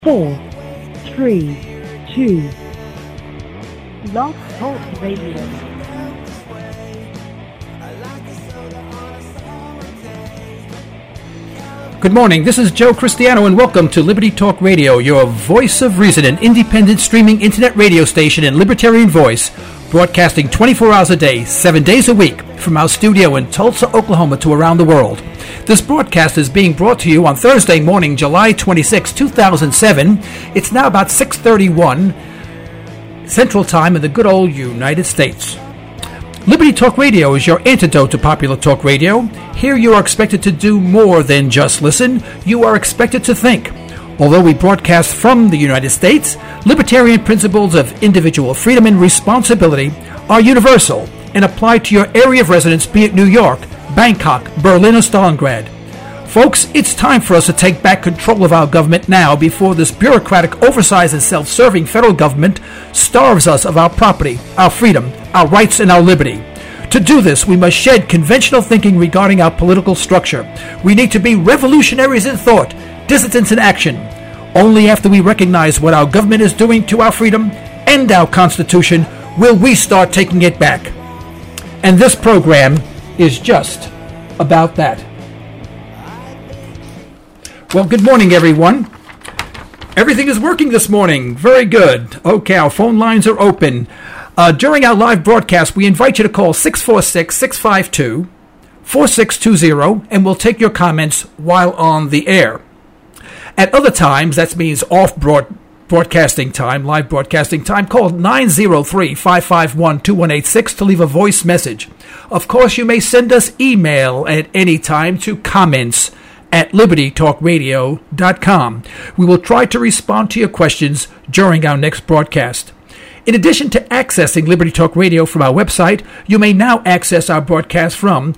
4, 3, 2. Blog Talk Radio. Good morning, this is Joe Cristiano and welcome to Liberty Talk Radio, your voice of reason, an independent streaming internet radio station and libertarian voice, broadcasting 24 hours a day, 7 days a week, from our studio in Tulsa, Oklahoma to around the world. This broadcast is being brought to you on Thursday morning, July 26, 2007. It's now about 6:31 Central Time in the good old United States. Liberty Talk Radio is your antidote to popular talk radio. Here you are expected to do more than just listen. You are expected to think. Although we broadcast from the United States, libertarian principles of individual freedom and responsibility are universal and apply to your area of residence, be it New York, Bangkok, Berlin, or Stalingrad. Folks, it's time for us to take back control of our government now before this bureaucratic, oversized, and self-serving federal government starves us of our property, our freedom, our rights, and our liberty. To do this, we must shed conventional thinking regarding our political structure. We need to be revolutionaries in thought, dissidents in action. Only after we recognize what our government is doing to our freedom and our Constitution will we start taking it back. And this program is just about that. Well, good morning, everyone. Everything is working this morning. Very good. Okay, our phone lines are open. During our live broadcast, we invite you to call 646-652-4620, and we'll take your comments while on the air. At other times, that means broadcasting time, live broadcasting time, call 903-551-2186 to leave a voice message. Of course, you may send us email at any time to comments@libertytalkradio.com. We will try to respond to your questions during our next broadcast. In addition to accessing Liberty Talk Radio from our website, you may now access our broadcast from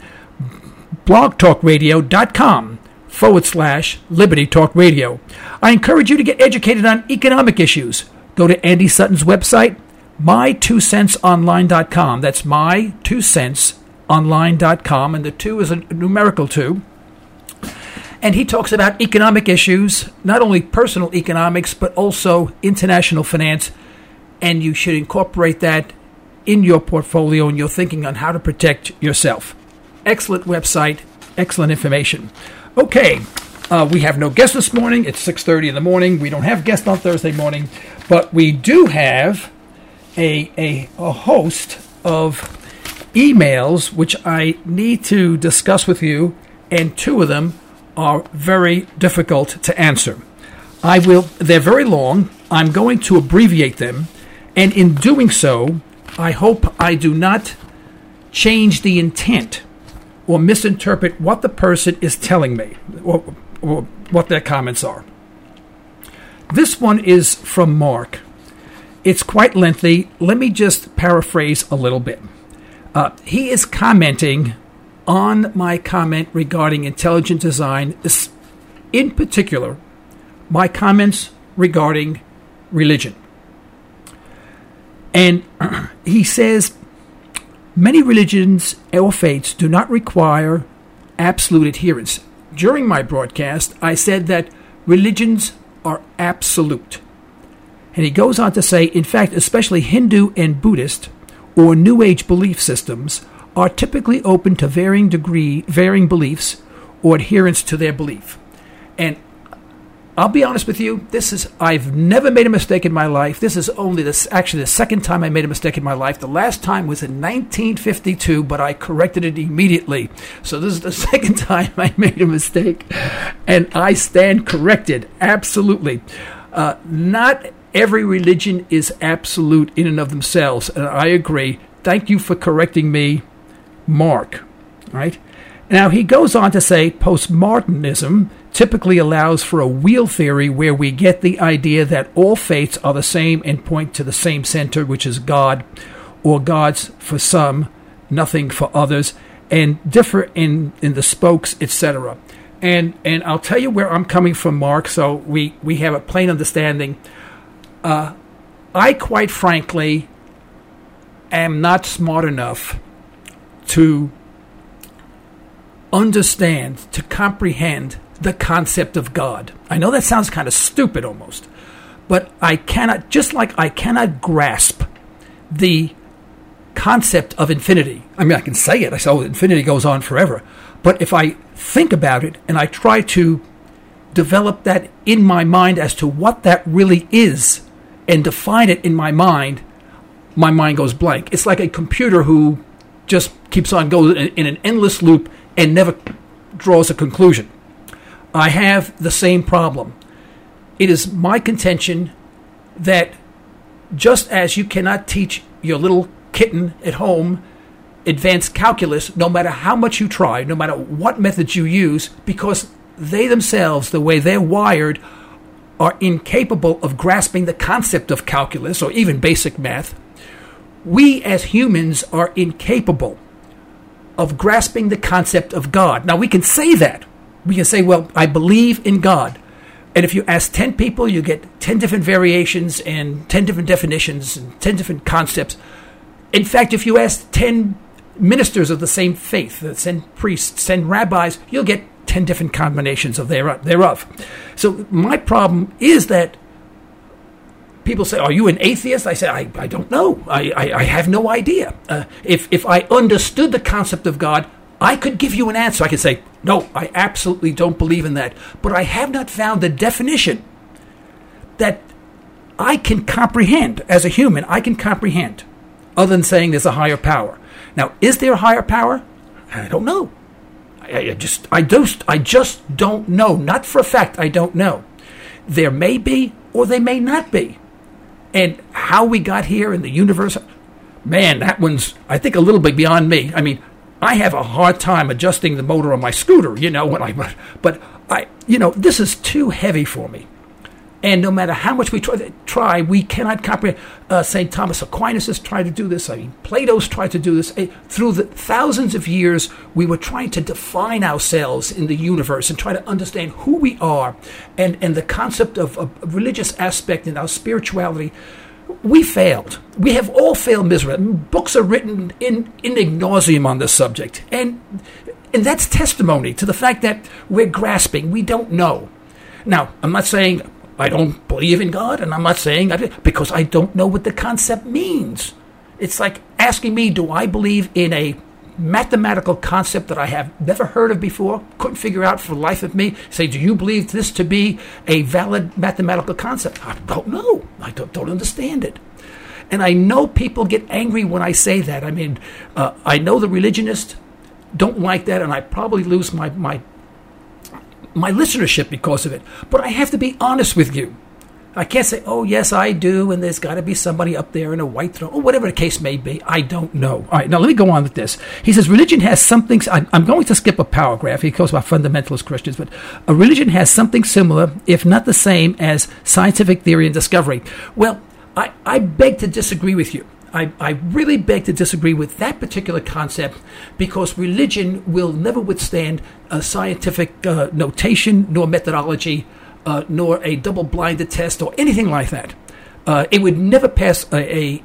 blogtalkradio.com/Liberty Talk Radio. I encourage you to get educated on economic issues. Go to Andy Sutton's website, my2centsonline.com. That's my2centsonline.com, and the 2 is a numerical 2. And he talks about economic issues, not only personal economics, but also international finance. And you should incorporate that in your portfolio and your thinking on how to protect yourself. Excellent website, excellent information. Okay, we have no guests this morning. It's 6:30 in the morning. We don't have guests on Thursday morning, but we do have a host of emails which I need to discuss with you, and 2 of them are very difficult to answer. They're very long. I'm going to abbreviate them, and in doing so, I hope I do not change the intent or misinterpret what the person is telling me or what their comments are. This one is from Mark. It's quite lengthy. Let me just paraphrase a little bit. He is commenting on my comment regarding intelligent design, in particular, my comments regarding religion. And he says, many religions or faiths do not require absolute adherence. During my broadcast, I said that religions are absolute. And he goes on to say, in fact, especially Hindu and Buddhist or New Age belief systems are typically open to varying beliefs or adherence to their belief. And I'll be honest with you, I've never made a mistake in my life. This is actually the second time I made a mistake in my life. The last time was in 1952, but I corrected it immediately. So this is the second time I made a mistake, and I stand corrected, absolutely. Not every religion is absolute in and of themselves, and I agree. Thank you for correcting me, Mark. Right? Now, he goes on to say postmodernism typically allows for a wheel theory where we get the idea that all faiths are the same and point to the same center, which is God, or gods for some, nothing for others, and differ in the spokes, etc. And I'll tell you where I'm coming from, Mark, so we have a plain understanding. I, quite frankly, am not smart enough to understand, to comprehend the concept of God. I know that sounds kind of stupid almost, But I cannot, just like I cannot grasp the concept of infinity. I mean, I can say it. I say, oh, infinity goes on forever. But if I think about it and I try to develop that in my mind as to what that really is and define it in my mind goes blank. It's like a computer who just keeps on going in an endless loop and never draws a conclusion. I have the same problem. It is my contention that just as you cannot teach your little kitten at home advanced calculus, no matter how much you try, no matter what methods you use, because they themselves, the way they're wired, are incapable of grasping the concept of calculus or even basic math. We as humans are incapable of grasping the concept of God. Now, we can say that. We can say, well, I believe in God. And if you ask 10 people, you get 10 different variations and 10 different definitions and 10 different concepts. In fact, if you ask 10 ministers of the same faith, 10 priests, 10 rabbis, you'll get 10 different combinations of thereof. So my problem is that people say, are you an atheist? I say, I don't know. I have no idea. If I understood the concept of God, I could give you an answer. I could say, no, I absolutely don't believe in that. But I have not found the definition that I can comprehend as a human. I can comprehend, other than saying there's a higher power. Now, is there a higher power? I don't know. I just don't know. Not for a fact, I don't know. There may be, or they may not be. And how we got here in the universe, man, that one's, I think, a little bit beyond me. I mean, I have a hard time adjusting the motor on my scooter, this is too heavy for me. And no matter how much we try, we cannot comprehend. St. Thomas Aquinas has tried to do this. I mean, Plato's tried to do this. Through the thousands of years, we were trying to define ourselves in the universe and try to understand who we are and the concept of a religious aspect in our spirituality. We failed. We have all failed miserably. Books are written in ad nauseum on this subject. And that's testimony to the fact that we're grasping. We don't know. Now, I'm not saying I don't believe in God, and I'm not saying because I don't know what the concept means. It's like asking me, do I believe in a mathematical concept that I have never heard of before, couldn't figure out for the life of me? Say, do you believe this to be a valid mathematical concept? I don't know. I don't understand it. And I know people get angry when I say that. I mean, I know the religionists don't like that, and I probably lose my listenership because of it. But I have to be honest with you. I can't say, oh, yes, I do, and there's got to be somebody up there in a white throne, or whatever the case may be. I don't know. All right, now let me go on with this. He says, religion has something, I'm going to skip a paragraph. He goes about fundamentalist Christians, but a religion has something similar, if not the same, as scientific theory and discovery. Well, I beg to disagree with you. I really beg to disagree with that particular concept, because religion will never withstand a scientific notation nor methodology, nor a double-blinded test or anything like that. It would never pass a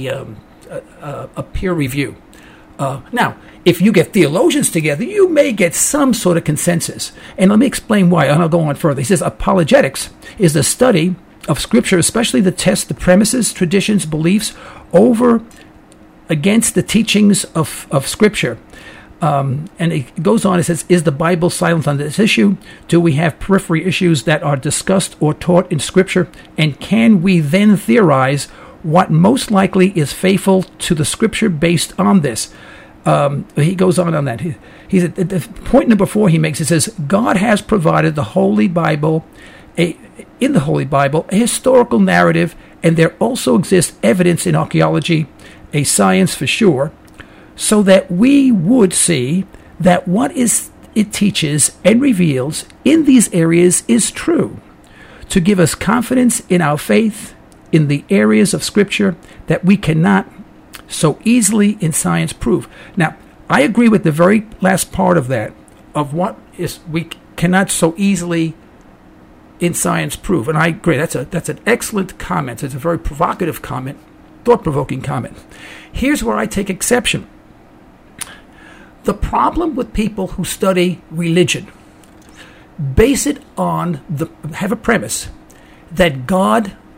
peer review. Now, if you get theologians together, you may get some sort of consensus. And let me explain why, and I'll go on further. He says, apologetics is the study of Scripture, especially the test, the premises, traditions, beliefs, over against the teachings of Scripture. And it goes on, it says, is the Bible silent on this issue? Do we have periphery issues that are discussed or taught in Scripture? And can we then theorize what most likely is faithful to the Scripture based on this? He goes on that. He said, the point number 4 he makes, it says, God has provided the Holy Bible, in the Holy Bible, a historical narrative, and there also exists evidence in archaeology, a science for sure, so that we would see that what it teaches and reveals in these areas is true, to give us confidence in our faith in the areas of Scripture that we cannot so easily in science prove. Now, I agree with the very last part of that, of what is we cannot so easily in science prove. And I agree, that's an excellent comment. It's a very provocative comment, thought-provoking comment. Here's where I take exception. The problem with people who study religion, have a premise that God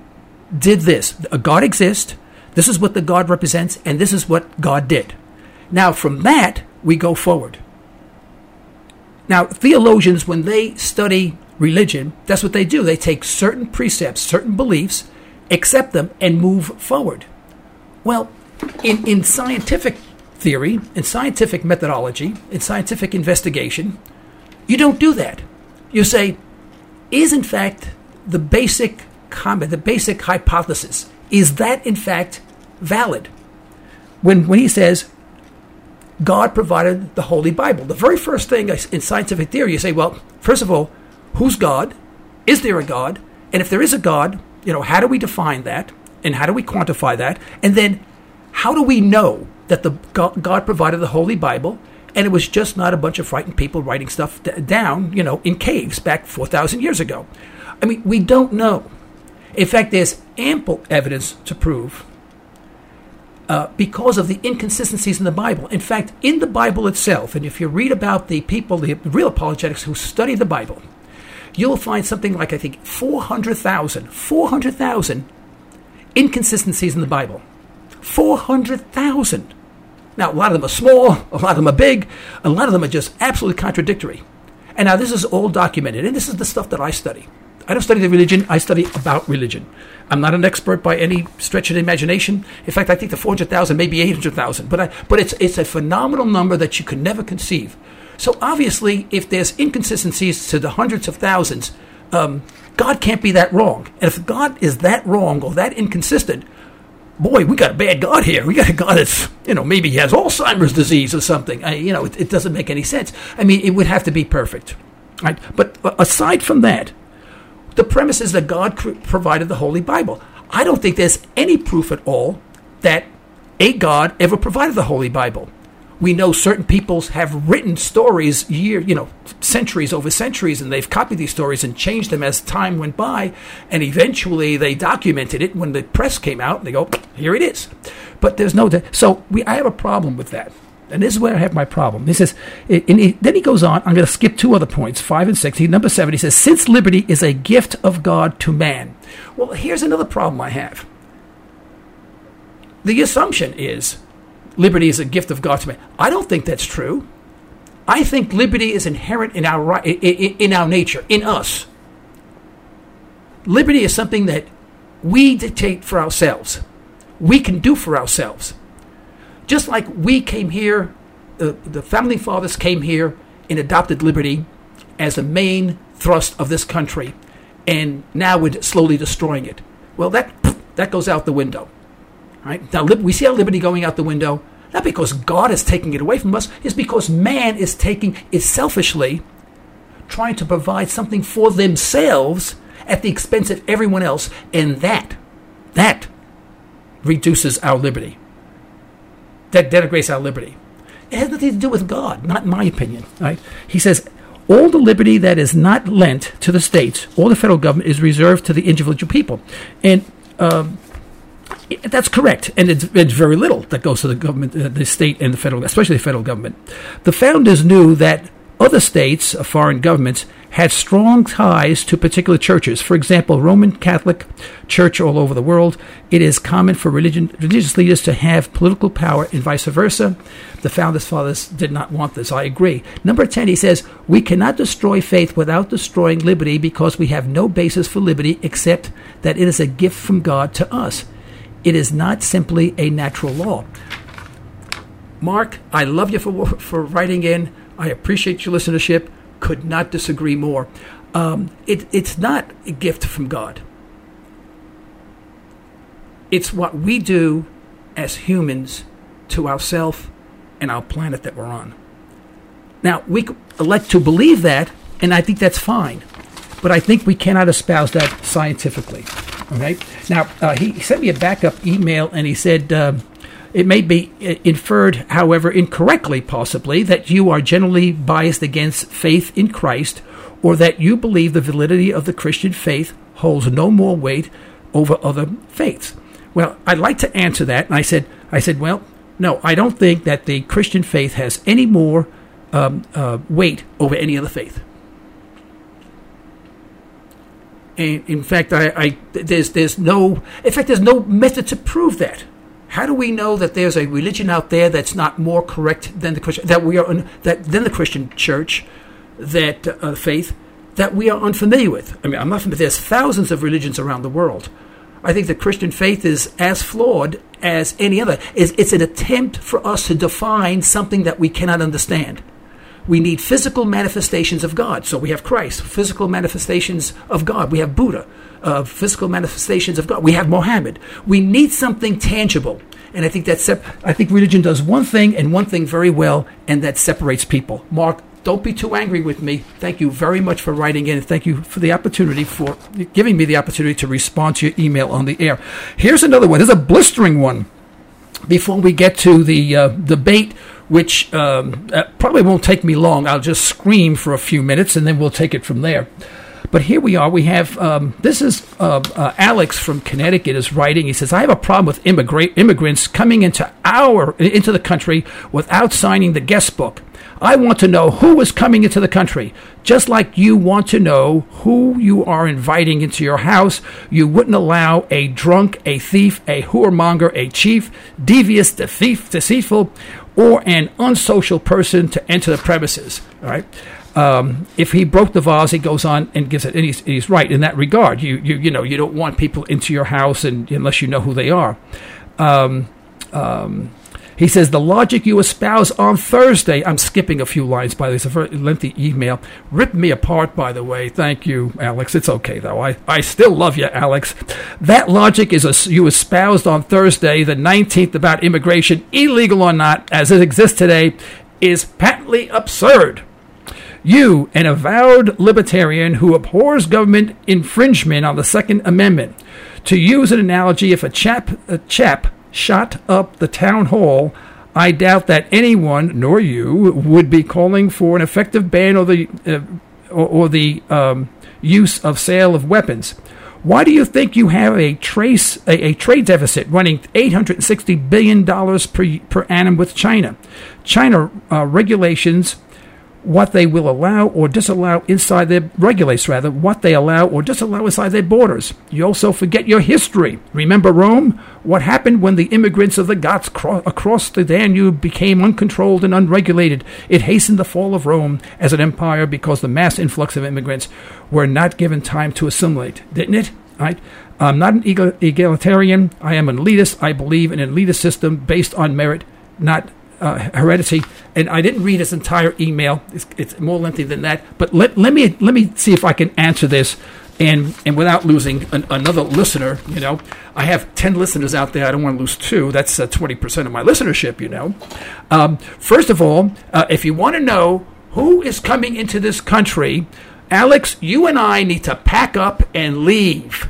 did this. A God exists. This is what the God represents, and this is what God did. Now, from that, we go forward. Now, theologians, when they study religion, that's what they do. They take certain precepts, certain beliefs, accept them, and move forward. Well, in scientific theory, in scientific methodology, in scientific investigation, you don't do that. You say, is in fact the basic comment, the basic hypothesis, is that in fact valid? When he says, God provided the Holy Bible, the very first thing in scientific theory, you say, well, first of all, who's God? Is there a God? And if there is a God, how do we define that? And how do we quantify that? And then how do we know that the God provided the Holy Bible and it was just not a bunch of frightened people writing stuff down, in caves back 4,000 years ago? I mean, we don't know. In fact, there's ample evidence to prove because of the inconsistencies in the Bible. In fact, in the Bible itself, and if you read about the people, the real apologetics who study the Bible, you'll find something like, I think, 400,000 inconsistencies in the Bible. 400,000. Now, a lot of them are small, a lot of them are big, a lot of them are just absolutely contradictory. And now this is all documented, and this is the stuff that I study. I don't study the religion, I study about religion. I'm not an expert by any stretch of the imagination. In fact, I think the 400,000 may be 800,000, but it's a phenomenal number that you could never conceive. So obviously, if there's inconsistencies to the hundreds of thousands, God can't be that wrong. And if God is that wrong or that inconsistent, boy, we got a bad God here. We got a God that's, maybe he has Alzheimer's disease or something. It doesn't make any sense. I mean, it would have to be perfect. Right? But aside from that, the premise is that God provided the Holy Bible. I don't think there's any proof at all that a God ever provided the Holy Bible. We know certain peoples have written stories centuries over centuries, and they've copied these stories and changed them as time went by, and eventually they documented it when the press came out, and they go, here it is. But there's no... I have a problem with that. And this is where I have my problem. He says, then he goes on, I'm going to skip two other points, 5 and 6. Number 7, he says, since liberty is a gift of God to man. Well, here's another problem I have. The assumption is liberty is a gift of God to man. I don't think that's true. I think liberty is inherent in our nature, in us. Liberty is something that we dictate for ourselves. We can do for ourselves. Just like we came here, the founding fathers came here and adopted liberty as the main thrust of this country, and now we're slowly destroying it. Well, that goes out the window. Right? Now, we see our liberty going out the window, not because God is taking it away from us, it's because man is selfishly trying to provide something for themselves at the expense of everyone else, and that reduces our liberty. That denigrates our liberty. It has nothing to do with God, not in my opinion. Right? He says, all the liberty that is not lent to the states or the federal government is reserved to the individual people. And that's correct. And it's very little that goes to the government, the state and the federal, especially the federal government. The founders knew that other states, foreign governments, had strong ties to particular churches. For example, Roman Catholic Church all over the world. It is common for religious leaders to have political power and vice versa. The founders' fathers did not want this. I agree. Number 10, he says, we cannot destroy faith without destroying liberty because we have no basis for liberty except that it is a gift from God to us. It is not simply a natural law. Mark, I love you for writing in. I appreciate your listenership. Could not disagree more. It's not a gift from God. It's what we do as humans to ourselves and our planet that we're on. Now, we elect to believe that, and I think that's fine. But I think we cannot espouse that scientifically. Okay? Now, he sent me a backup email, and he said... it may be inferred, however, incorrectly, possibly, that you are generally biased against faith in Christ, or that you believe the validity of the Christian faith holds no more weight over other faiths. Well, I'd like to answer that, and I said, well, no, I don't think that the Christian faith has any more weight over any other faith. And in fact, there's no method to prove that. How do we know that there's a religion out there that's not more correct than the Christian, than the Christian Church, faith that we are unfamiliar with? I mean, I'm not familiar. There's thousands of religions around the world. I think the Christian faith is as flawed as any other. It's an attempt for us to define something that we cannot understand. We need physical manifestations of God. So we have Christ, physical manifestations of God. We have Buddha, physical manifestations of God. We have Mohammed. We need something tangible. And I think I think religion does one thing and one thing very well, and that separates people. Mark, don't be too angry with me. Thank you very much for writing in, and thank you for the opportunity, for giving me the opportunity to respond to your email on the air. Here's another one. There's a blistering one before we get to the debate, which probably won't take me long. I'll just scream for a few minutes, and then we'll take it from there. But here we are. We have, this is Alex from Connecticut is writing. He says, I have a problem with immigrants coming into the country without signing the guest book. I want to know who is coming into the country. Just like you want to know who you are inviting into your house, you wouldn't allow a drunk, a thief, a whoremonger, a chief, devious, deceitful, or an unsocial person to enter the premises. All right. If he broke the vase, he goes on and gives it. And he's right in that regard. You know, you don't want people into your house unless you know who they are. He says, the logic you espouse on Thursday, I'm skipping a few lines, by the way, it's a very lengthy email, ripped me apart, by the way. Thank you, Alex. It's okay, though. I still love you, Alex. That logic you espoused on Thursday, the 19th, about immigration, illegal or not, as it exists today, is patently absurd. You, an avowed libertarian who abhors government infringement on the Second Amendment, to use an analogy, if a chap shot up the town hall, I doubt that anyone, nor you, would be calling for an effective ban or the use of sale of weapons. Why do you think you have a trade deficit running $860 billion per annum with China? China regulations what they will allow or disallow inside their what they allow or disallow inside their borders. You also forget your history. Remember Rome? What happened when the immigrants of the Goths across the Danube became uncontrolled and unregulated? It hastened the fall of Rome as an empire because the mass influx of immigrants were not given time to assimilate, didn't it? Right? I'm not an egalitarian. I am an elitist. I believe in an elitist system based on merit, not heredity. And I didn't read his entire email. It's more lengthy than that. But let me see if I can answer this, and without losing another listener. You know, I have 10 listeners out there. I don't want to lose 2. That's 20% of my listenership. You know, first of all, if you want to know who is coming into this country, Alex, you and I need to pack up and leave.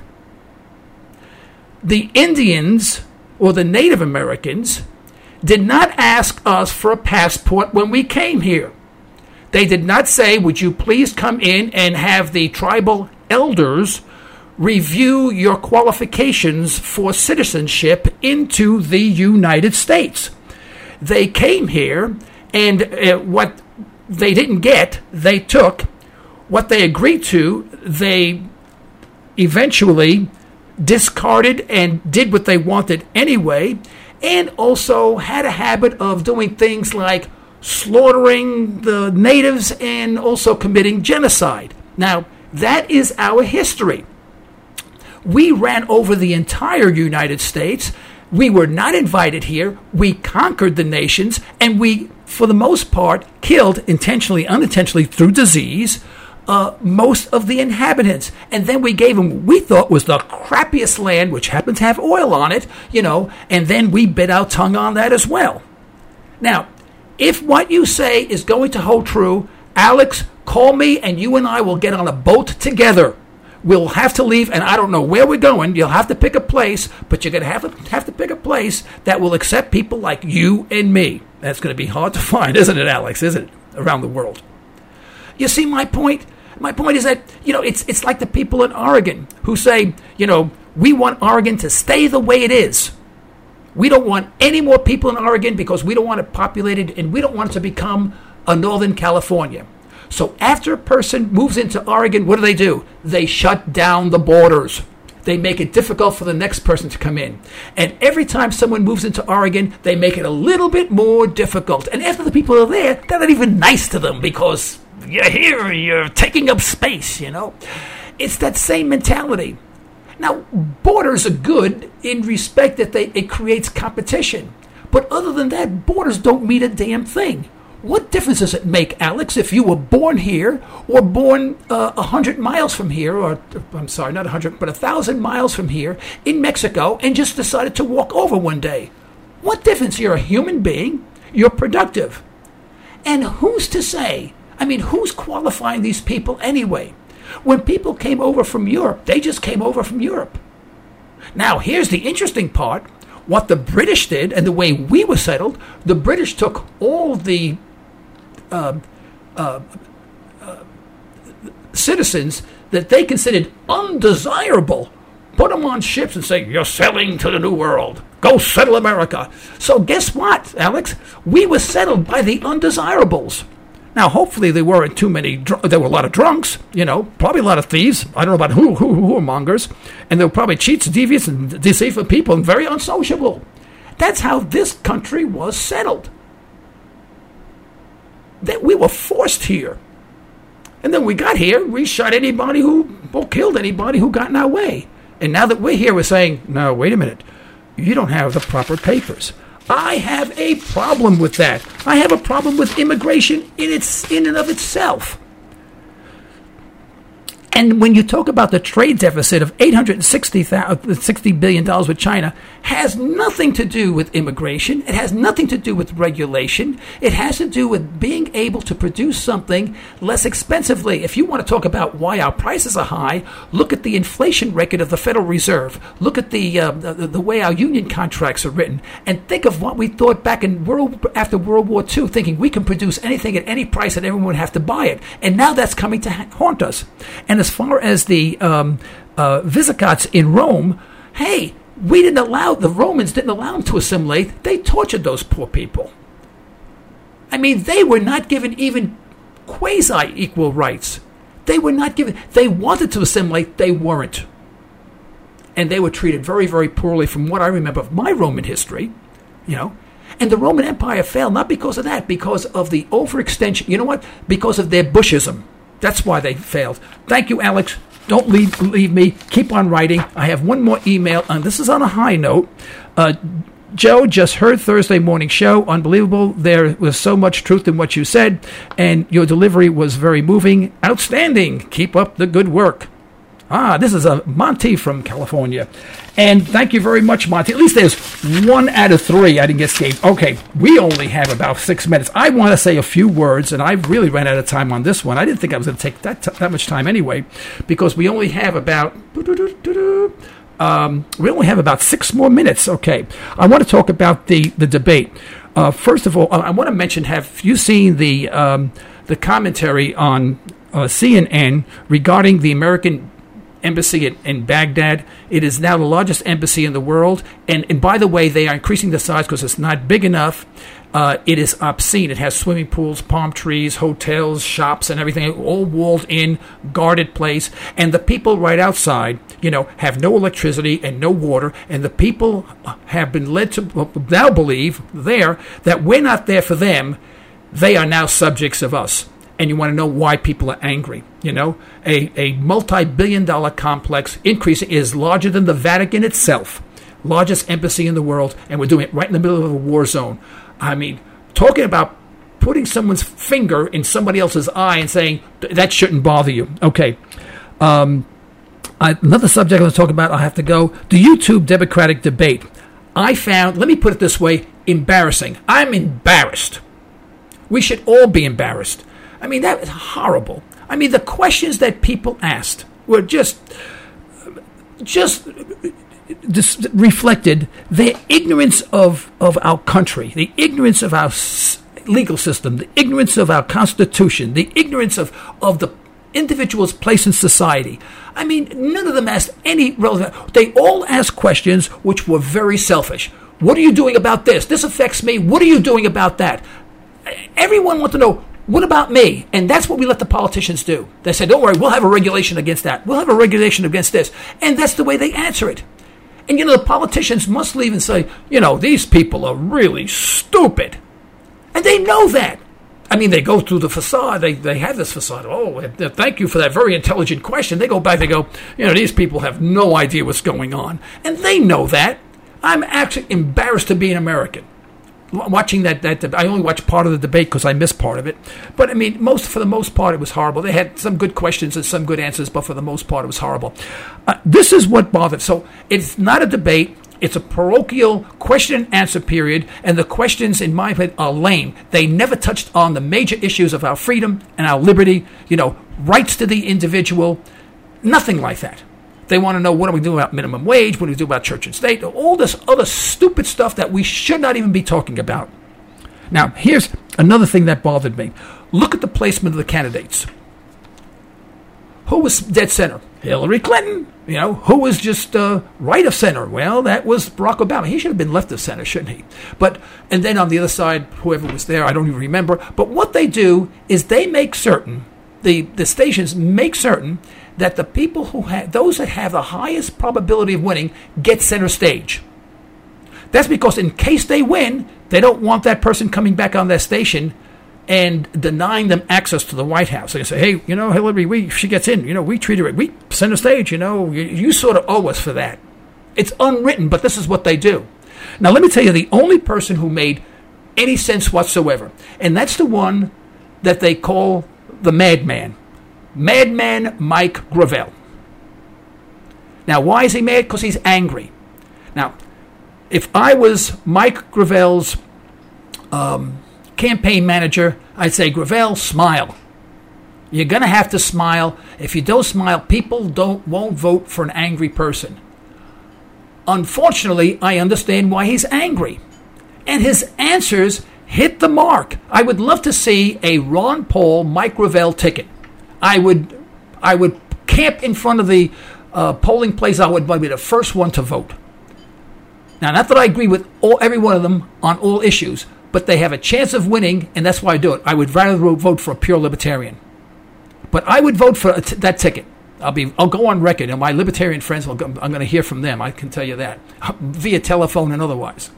The Indians or the Native Americans did not ask us for a passport when we came here. They did not say, would you please come in and have the tribal elders review your qualifications for citizenship into the United States. They came here, and what they didn't get, they took. What they agreed to, they eventually discarded and did what they wanted anyway, and also had a habit of doing things like slaughtering the natives and also committing genocide. Now, that is our history. We ran over the entire United States. We were not invited here. We conquered the nations, and we, for the most part, killed, intentionally, unintentionally, through disease, most of the inhabitants. And then we gave them what we thought was the crappiest land, which happened to have oil on it, and then we bit our tongue on that as well. Now, if what you say is going to hold true, Alex, call me and you and I will get on a boat together. We'll have to leave, and I don't know where we're going. You'll have to pick a place, but you're going to have to pick a place that will accept people like you and me. That's going to be hard to find, isn't it, Alex? Isn't it? Around the world. You see my point? My point is that, it's like the people in Oregon who say, we want Oregon to stay the way it is. We don't want any more people in Oregon because we don't want it populated, and we don't want it to become a Northern California. So after a person moves into Oregon, what do? They shut down the borders. They make it difficult for the next person to come in. And every time someone moves into Oregon, they make it a little bit more difficult. And after the people are there, they're not even nice to them because you're here, you're taking up space, It's that same mentality. Now, borders are good in respect that it creates competition. But other than that, borders don't mean a damn thing. What difference does it make, Alex, if you were born here or born 100 miles from here, or I'm sorry, not 100, but 1,000 miles from here in Mexico and just decided to walk over one day? What difference? You're a human being. You're productive. And who's to say? I mean, who's qualifying these people anyway? When people came over from Europe, they just came over from Europe. Now, here's the interesting part. What the British did and the way we were settled, the British took all the citizens that they considered undesirable, put them on ships and say, you're sailing to the New World. Go settle America. So guess what, Alex? We were settled by the undesirables. Now, hopefully there weren't too many, there were a lot of drunks, probably a lot of thieves. I don't know about who are mongers. And there were probably cheats, devious, and deceitful people and very unsociable. That's how this country was settled. That we were forced here. And then we got here, we shot anybody or killed anybody who got in our way. And now that we're here, we're saying, no, wait a minute. You don't have the proper papers. I have a problem with that. I have a problem with immigration in and of itself. And when you talk about the trade deficit of $860 billion with China, has nothing to do with immigration. It has nothing to do with regulation. It has to do with being able to produce something less expensively. If you want to talk about why our prices are high, look at the inflation record of the Federal Reserve. Look at the way our union contracts are written. And think of what we thought back after World War II, thinking we can produce anything at any price and everyone would have to buy it. And now that's coming to haunt us. And as far as the Visigoths in Rome, hey, the Romans didn't allow them to assimilate. They tortured those poor people. I mean, they were not given even quasi-equal rights. They were not given, they wanted to assimilate, they weren't. And they were treated very, very poorly from what I remember of my Roman history, And the Roman Empire fell not because of that, because of the overextension. You know what? Because of their Bushism. That's why they failed. Thank you, Alex. Don't leave me. Keep on writing. I have one more email, and this is on a high note. Joe, just heard Thursday morning show. Unbelievable. There was so much truth in what you said, and your delivery was very moving. Outstanding. Keep up the good work. This is a Monty from California. And thank you very much, Monty. At least there's 1 out of 3 I didn't get saved. Okay, we only have about 6 minutes. I want to say a few words, and I really ran out of time on this one. I didn't think I was going to take that much time anyway, because we only have about 6 more minutes. Okay, I want to talk about the debate. First of all, I want to mention, have you seen the commentary on CNN regarding the American embassy in Baghdad? It is now the largest embassy in the world, and by the way, they are increasing the size because it's not big enough. It is obscene. It has swimming pools, palm trees, hotels, shops, and everything, all walled in, guarded place. And the people right outside, have no electricity and no water. And the people have been led to now believe that we're not there for them. They are now subjects of us. And you want to know why people are angry. A multi-billion-dollar complex increasing is larger than the Vatican itself, largest embassy in the world, and we're doing it right in the middle of a war zone. I mean, talking about putting someone's finger in somebody else's eye and saying, that shouldn't bother you. Okay. Another subject I want to talk about, I have to go. The YouTube Democratic debate. I found, let me put it this way, embarrassing. I'm embarrassed. We should all be embarrassed. I mean, that is horrible. I mean, the questions that people asked were just reflected their ignorance of our country, the ignorance of our legal system, the ignorance of our Constitution, the ignorance of the individual's place in society. I mean, none of them asked any relevant. They all asked questions which were very selfish. What are you doing about this? This affects me. What are you doing about that? Everyone wants to know, What about me? And that's what we let the politicians do. They say, don't worry, we'll have a regulation against that. We'll have a regulation against this. And that's the way they answer it. And, the politicians must leave and say, these people are really stupid. And they know that. I mean, they go through the facade. They have this facade. Oh, thank you for that very intelligent question. They go back, they go, these people have no idea what's going on. And they know that. I'm actually embarrassed to be an American. Watching that I only watched part of the debate because I missed part of it. But, I mean, for the most part, it was horrible. They had some good questions and some good answers, but for the most part, it was horrible. This is what bothered. So it's not a debate. It's a parochial question and answer period, and the questions, in my opinion, are lame. They never touched on the major issues of our freedom and our liberty, rights to the individual, nothing like that. They want to know, what do we do about minimum wage, what do we do about church and state, all this other stupid stuff that we should not even be talking about. Now, here's another thing that bothered me. Look at the placement of the candidates. Who was dead center? Hillary Clinton. Who was just right of center? Well, that was Barack Obama. He should have been left of center, shouldn't he? And then on the other side, whoever was there, I don't even remember. But what they do is they make certain, the stations make certain that the people those that have the highest probability of winning get center stage. That's because in case they win, they don't want that person coming back on their station and denying them access to the White House. They say, hey, Hillary, she gets in. We treat her, we center stage, you sort of owe us for that. It's unwritten, but this is what they do. Now, let me tell you the only person who made any sense whatsoever, and that's the one that they call the madman. Madman Mike Gravel. Now, why is he mad? Because he's angry. Now, if I was Mike Gravel's campaign manager, I'd say, Gravel, smile. You're going to have to smile. If you don't smile, people won't vote for an angry person. Unfortunately, I understand why he's angry. And his answers hit the mark. I would love to see a Ron Paul, Mike Gravel ticket. I would camp in front of the polling place. I would be the first one to vote. Now, not that I agree with every one of them on all issues, but they have a chance of winning, and that's why I do it. I would rather vote for a pure libertarian. But I would vote for that ticket. I'll go on record, and my libertarian friends, I'm going to hear from them, I can tell you that, via telephone and otherwise.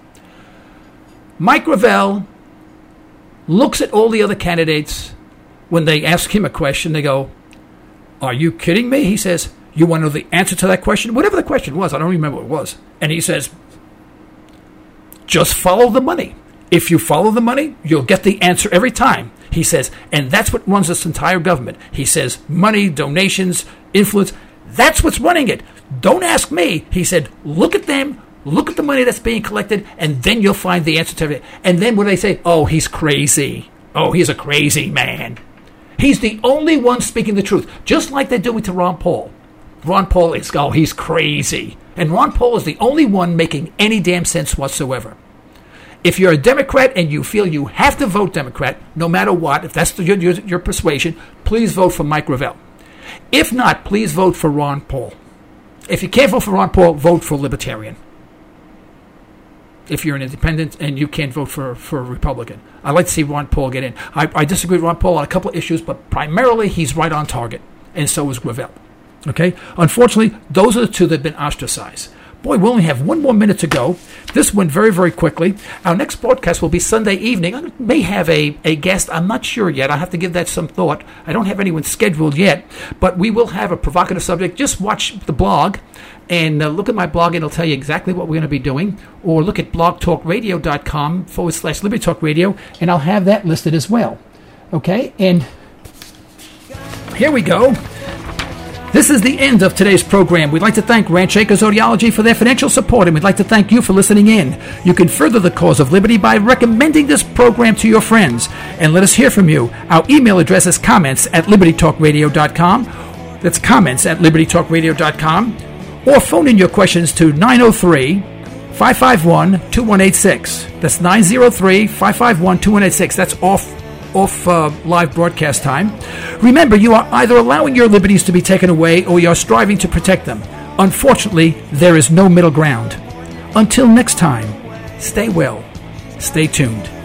Mike Gravel looks at all the other candidates. When they ask him a question, they go, are you kidding me? He says, you want to know the answer to that question? Whatever the question was, I don't remember what it was. And he says, just follow the money. If you follow the money, you'll get the answer every time. He says, and that's what runs this entire government. He says, money, donations, influence, that's what's running it. Don't ask me. He said, look at them, look at the money that's being collected, and then you'll find the answer to it. And then when they say, oh, he's crazy. Oh, he's a crazy man. He's the only one speaking the truth, just like they're doing to Ron Paul. Ron Paul is, oh, he's crazy. And Ron Paul is the only one making any damn sense whatsoever. If you're a Democrat and you feel you have to vote Democrat, no matter what, if that's your persuasion, please vote for Mike Gravel. If not, please vote for Ron Paul. If you can't vote for Ron Paul, vote for Libertarian. If you're an independent and you can't vote for a Republican. I'd like to see Ron Paul get in. I disagree with Ron Paul on a couple of issues, but primarily he's right on target, and so is Gravel. Okay? Unfortunately, those are the two that have been ostracized. Boy, we only have 1 more minute to go. This went very, very quickly. Our next broadcast will be Sunday evening. I may have a guest. I'm not sure yet. I'll have to give that some thought. I don't have anyone scheduled yet, but we will have a provocative subject. Just watch the blog and look at my blog, and it'll tell you exactly what we're going to be doing. Or look at blogtalkradio.com/Liberty Talk Radio, and I'll have that listed as well. Okay? And here we go. This is the end of today's program. We'd like to thank Ranch Acres Audiology for their financial support, and we'd like to thank you for listening in. You can further the cause of liberty by recommending this program to your friends, and let us hear from you. Our email address is comments@libertytalkradio.com. That's comments@libertytalkradio.com. Or phone in your questions to 903-551-2186. That's 903-551-2186. That's off live broadcast time. Remember, you are either allowing your liberties to be taken away or you are striving to protect them. Unfortunately, there is no middle ground. Until next time, stay well, stay tuned.